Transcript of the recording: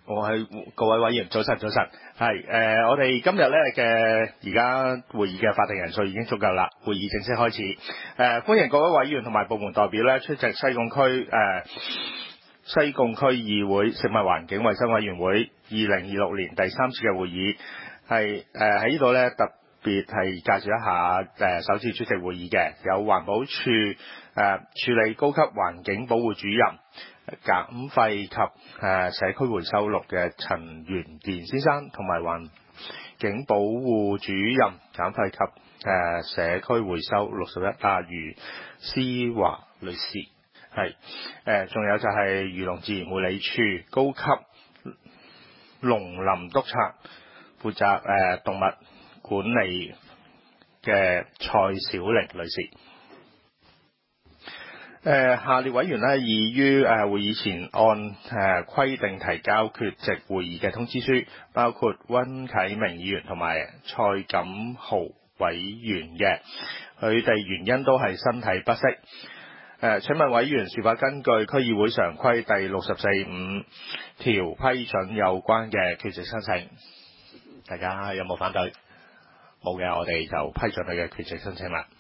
我係各位委員，早晨，早晨。係我哋今日咧嘅而家會議嘅法定人數已經足夠啦，會議正式開始。歡迎各位委員同埋部門代表咧出席西貢區議會食物環境衞生委員會2026年第3次嘅會議。係喺呢度咧特別係介紹一下首次出席會議嘅有環保署處理高級環境保護主任減廢及社區回收錄嘅陳元健先生，同埋環境保護主任減廢及社區回收61余思華女士。係仲有就係漁農自然護理署高級農林督察，負責動物管理嘅蔡小玲女士。下列委員咧已於會議前按規定提交缺席會議嘅通知書，包括溫啟明議員同埋蔡錦豪委員嘅，佢哋原因都係身體不適。請問委員是否根據區議會常規第64.5條批准有關嘅缺席申請？大家有冇反對？冇嘅，我哋就批准佢嘅缺席申請啦。